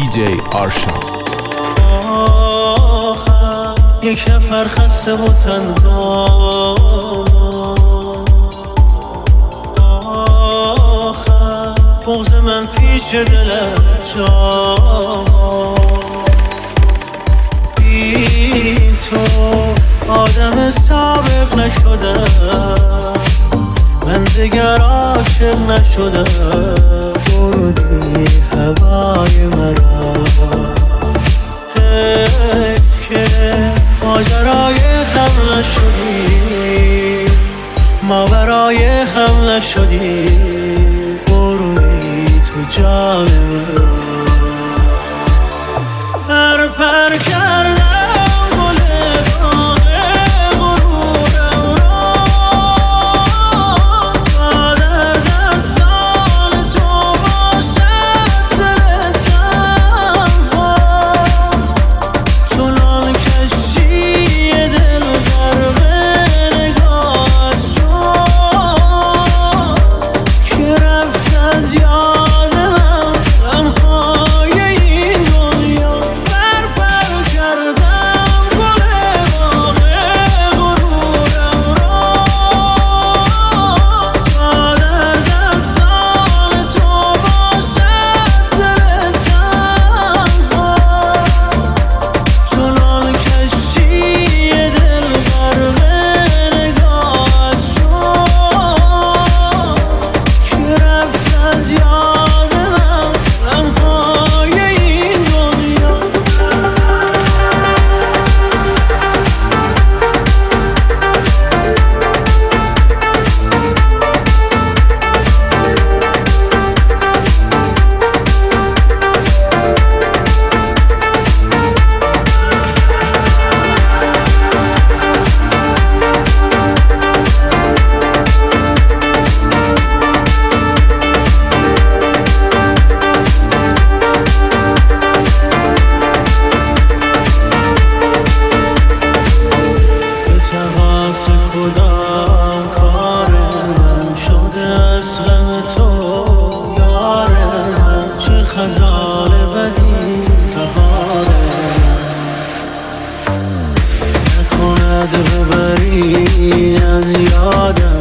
دیجی آرشان. یک نفر خسته و تنها، آخر بغض من پیش دلت جا، بی تو آدم سابق نشدم، من دیگر عاشق نشدم. بردی هوای مرا، حیف که ماجرای هم نشدی، ما برای هم نشدی. بردی تو جان من، پر کردم خودم کار من شده از غم تو یار من، چه خزال بدی تهار نکند ببری از یادم.